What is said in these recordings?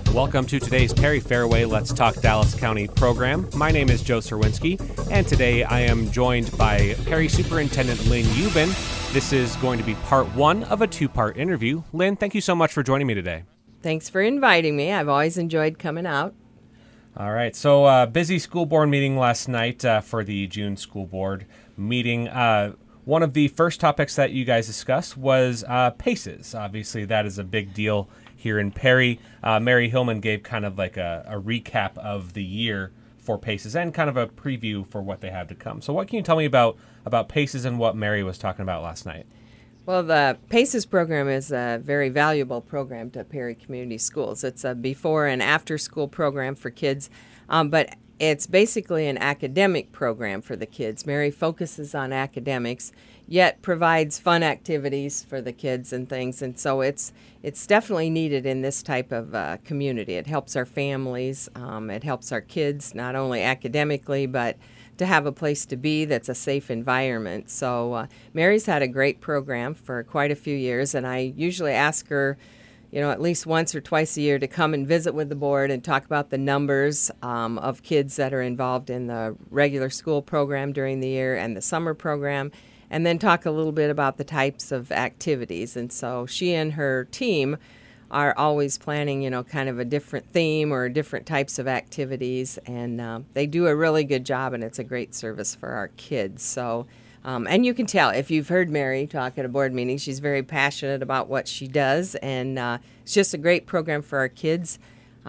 Welcome to today's Perry Fairway Let's Talk Dallas County program. My name is Joe Serwinski, and today I am joined by Perry Superintendent Lynn Ubben. This is going to be part one of a two-part interview. Lynn, thank you so much for joining me today. Thanks for inviting me. I've always enjoyed coming out. All right, so busy school board meeting last night for the June school board meeting. One of the first topics that you guys discussed was PACES. Obviously, that is a big deal here in Perry. Mary Hillman gave kind of like a recap of the year for PACES and kind of a preview for what they have to come. So what can you tell me about PACES and what Mary was talking about last night? Well, the PACES program is a very valuable program to Perry Community Schools. It's a before and after school program for kids, but it's basically an academic program for the kids. Mary focuses on academics, yet provides fun activities for the kids and things. And so it's definitely needed in this type of community. It helps our families. It helps our kids, not only academically, but to have a place to be that's a safe environment. So Mary's had a great program for quite a few years, and I usually ask her, at least once or twice a year to come and visit with the board and talk about the numbers of kids that are involved in the regular school program during the year and the summer program, and then talk a little bit about the types of activities. And so she and her team are always planning, kind of a different theme or different types of activities, and they do a really good job, and it's a great service for our kids. So, and you can tell, if you've heard Mary talk at a board meeting, she's very passionate about what she does, and it's just a great program for our kids.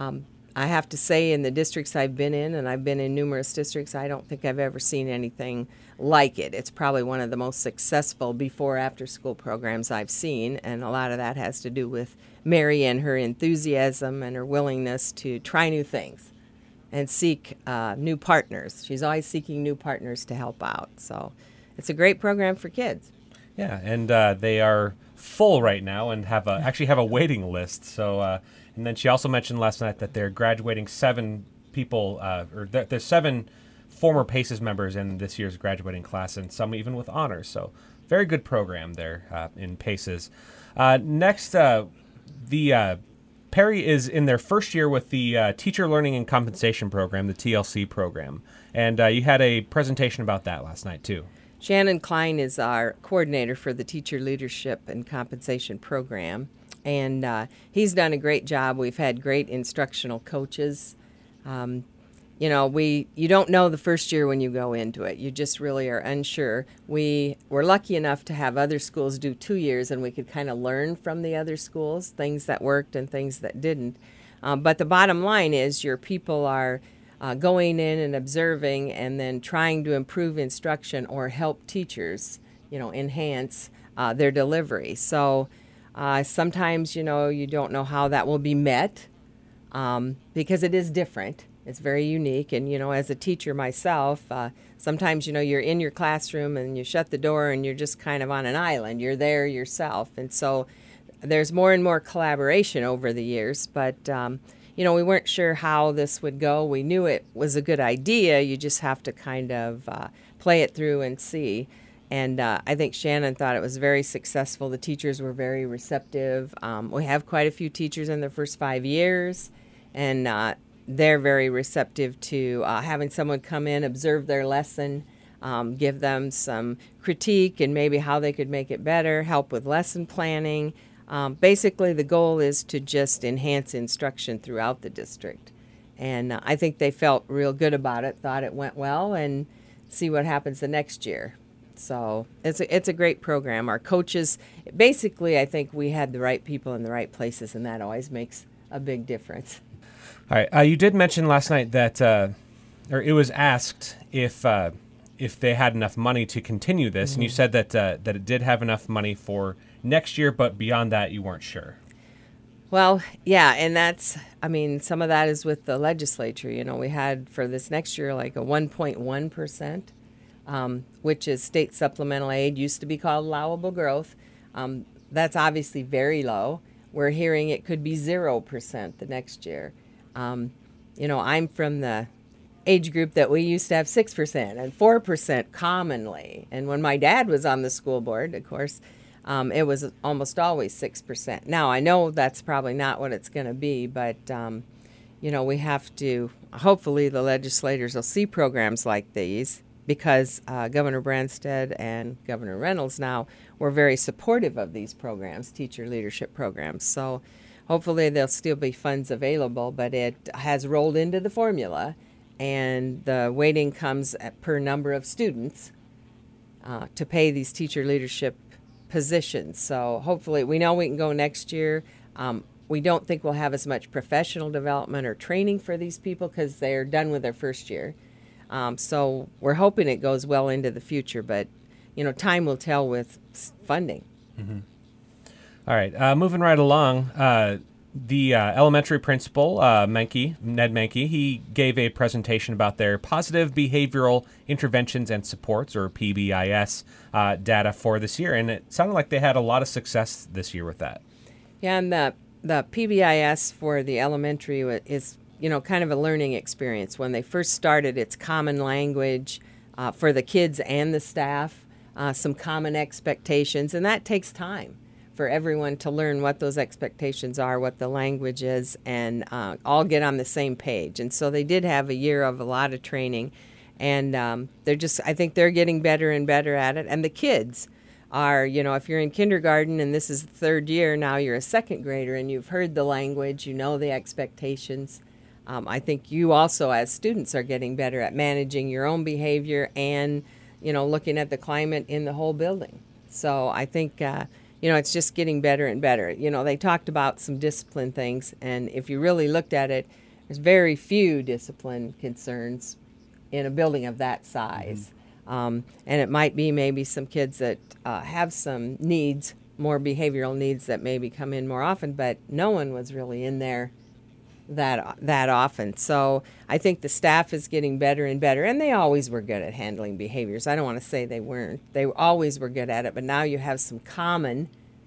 I have to say, in the districts I've been in, and I've been in numerous districts, I don't think I've ever seen anything like it. It's probably one of the most successful before-after-school programs I've seen, and a lot of that has to do with Mary and her enthusiasm and her willingness to try new things and seek new partners. She's always seeking new partners to help out. So it's a great program for kids. Yeah, and they are full right now and actually have a waiting list. So, and then she also mentioned last night that they're graduating 7 people, there's 7 former PACES members in this year's graduating class, and some even with honors. So, very good program there in PACES. Next, Perry is in their first year with the Teacher Learning and Compensation Program, the TLC program, and you had a presentation about that last night too. Shannon Klein is our coordinator for the Teacher Leadership and Compensation Program, and he's done a great job. We've had great instructional coaches. You don't know the first year when you go into it. You just really are unsure. We were lucky enough to have other schools do 2 years, and we could kind of learn from the other schools, things that worked and things that didn't. But the bottom line is your people are going in and observing and then trying to improve instruction or help teachers, enhance their delivery. So sometimes, you don't know how that will be met because it is different. It's very unique. And, as a teacher myself, sometimes, you're in your classroom and you shut the door and you're just kind of on an island. You're there yourself. And so there's more and more collaboration over the years. But, we weren't sure how this would go. We knew it was a good idea. You just have to kind of play it through and see. And I think Shannon thought it was very successful. The teachers were very receptive. We have quite a few teachers in their first 5 years. And they're very receptive to having someone come in, observe their lesson, give them some critique and maybe how they could make it better, help with lesson planning. Basically, the goal is to just enhance instruction throughout the district. And I think they felt real good about it, thought it went well, and see what happens the next year. So it's a great program. Our coaches, basically, I think we had the right people in the right places, and that always makes a big difference. All right. You did mention last night that, or it was asked if they had enough money to continue this, mm-hmm. and you said that it did have enough money for next year, but beyond that, you weren't sure. Well, yeah, and some of that is with the legislature. We had for this next year like a 1.1%, which is state supplemental aid, used to be called allowable growth. That's obviously very low. We're hearing it could be 0% the next year. I'm from the age group that we used to have 6% and 4% commonly. And when my dad was on the school board, of course, it was almost always 6%. Now, I know that's probably not what it's going to be, but, we have to, hopefully the legislators will see programs like these, because Governor Branstad and Governor Reynolds now were very supportive of these programs, teacher leadership programs. So hopefully there'll still be funds available, but it has rolled into the formula, and the weighting comes per number of students to pay these teacher leadership positions. So hopefully, we know we can go next year. We don't think we'll have as much professional development or training for these people because they're done with their first year. So we're hoping it goes well into the future, but time will tell with funding. Mm-hmm. All right, moving right along. The elementary principal, Ned Menke, he gave a presentation about their positive behavioral interventions and supports, or PBIS, data for this year, and it sounded like they had a lot of success this year with that. Yeah, and the PBIS for the elementary is kind of a learning experience. When they first started, it's common language for the kids and the staff, some common expectations, and that takes time for everyone to learn what those expectations are, what the language is, and all get on the same page. And so they did have a year of a lot of training, and I think they're getting better and better at it. And the kids are, if you're in kindergarten and this is the third year, now you're a second grader and you've heard the language, the expectations. I think you also, as students, are getting better at managing your own behavior and, looking at the climate in the whole building. So I think, it's just getting better and better. They talked about some discipline things, and if you really looked at it, there's very few discipline concerns in a building of that size. Mm-hmm. And it might be maybe some kids that have some needs, more behavioral needs that maybe come in more often, but no one was really in there that often. So I think the staff is getting better and better, and they always were good at handling behaviors. I don't want to say they weren't. They always were good at it, but now you have some common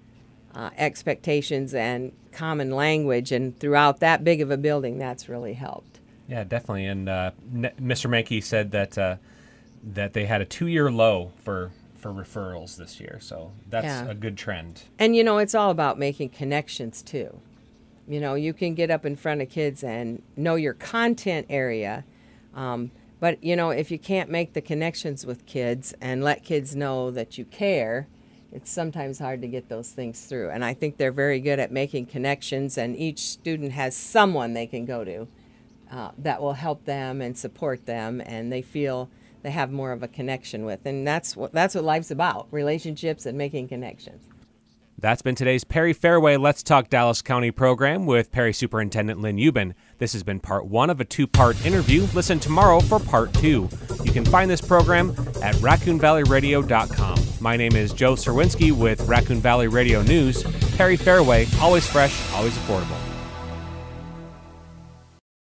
expectations and common language, and throughout that big of a building, that's really helped. Yeah, definitely. And Mr. Menke said that they had a 2-year low for referrals this year, so that's a good trend. And it's all about making connections too. You can get up in front of kids and know your content area, but if you can't make the connections with kids and let kids know that you care, it's sometimes hard to get those things through. And I think they're very good at making connections, and each student has someone they can go to that will help them and support them, and they feel they have more of a connection with. And that's what life's about, relationships and making connections. That's been today's Perry Fairway Let's Talk Dallas County program with Perry Superintendent Lynn Ubben. This has been part 1 of a 2-part interview. Listen tomorrow for part 2. You can find this program at RaccoonValleyRadio.com. My name is Joe Serwinski with Raccoon Valley Radio News. Perry Fairway, always fresh, always affordable.